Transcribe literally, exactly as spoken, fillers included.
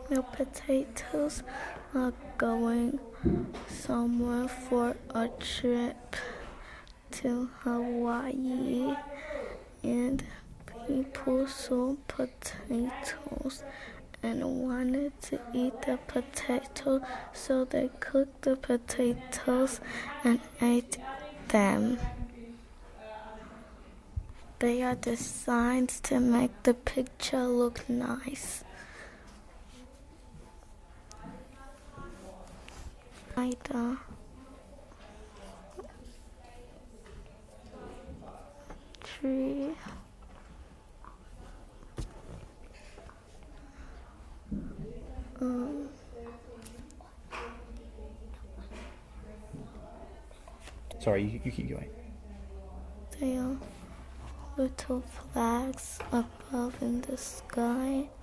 The potatoes are going somewhere for a trip to Hawaii, and people saw potatoes and wanted to eat the potatoes, so they cooked the potatoes and ate them. They are designed to make the picture look nice. Ida. Tree. Um, Sorry, you, you keep going. They are little flags above in the sky.